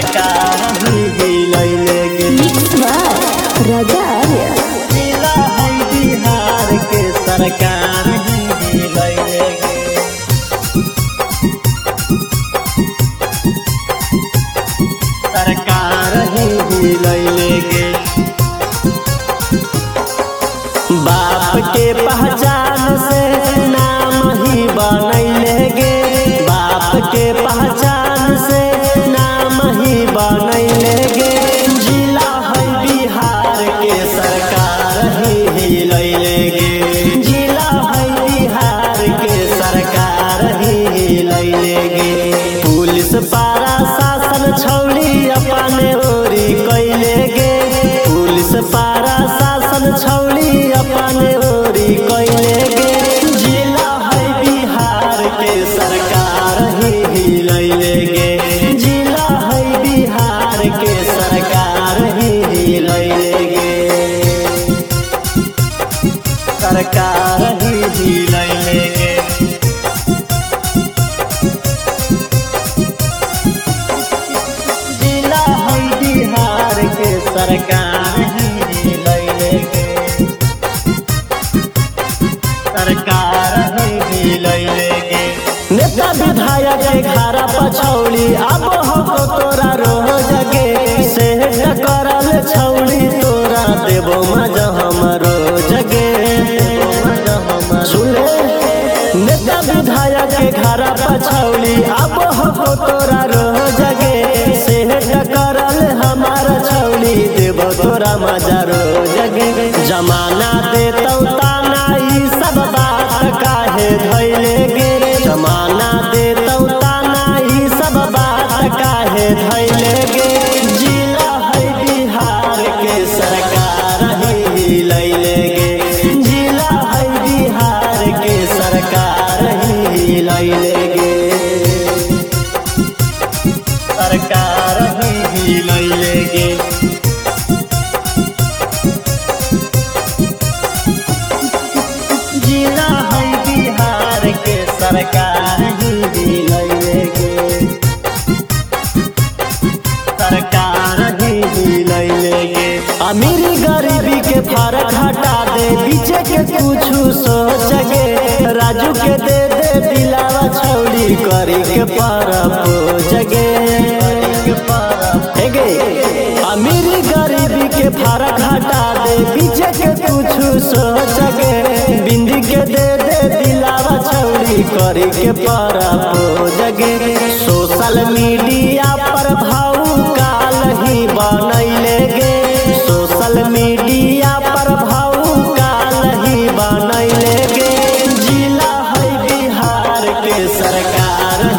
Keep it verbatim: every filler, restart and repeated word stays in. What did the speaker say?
सरकार ही हिलैले गे। राजा जिला है बिहार के सरकार ही हिलैले गे। सरकार ही हिलैले गे। बाप के पहचान से नाम ही बनैले गे। बाप के पहचान से नाम ही बनैले गे। जिला है बिहार के सरकार ही हिलैले गे। जिला है बिहार के सरकार ही हिलैले गे। पुलिस पारा शासन छौली अपने ओरी कैले गे। पुलिस पारा शासन छौली अपने ओरी कैले गे। जिला है बिहार के सरकार ही हिलैले गे। जिला है बिहार के सरकार ही हिलैले गे। सरकार ही हिलैले गे। जिला है बिहार के सरकार ही हिलैले गे। सरकार ही हिलैले गे। नेता विधायक के घरा पछौली अब हो तोरा रोह जगे। सेठ करल छौली तोरा देबो मजा हमरो जगे। सुने नेता विधायक के घरा पछौली अब हो तोरा रोह जगे। सेठ करल हमार छौली देबो तोरा मजा रो जगे। जमाना देतौ ताना ई सब बात काहे धैले गे। जमाना देतौ ताना ई सब बात काहे धैले गे। जिला है बिहार के सरकार ही हिलैले गे। जिला है बिहार के सरकार ही हिलैले गे। सरकार ही हिलैले गे। जिला है बिहार के सरकार ही हिलैले गे। सरकार ही हिलैले गे। अमीरी गरीबी के फर्क हटा दे बीचे के कुछ सोच गे। राजू के दे दे दिलावा छौली करी के परब जगे। गे अमीरी गरीबी के फर्क हटा दे बीचे के कुछ सोच गे। बिंदी के दे दे दिलावा छौली करी के परब जगे। सोशल मीडिया पर भाऊ काल ही बनैले गे। सोशल मीडिया पर भाऊ काल ही बनैले गे। जिला है बिहार के सरकार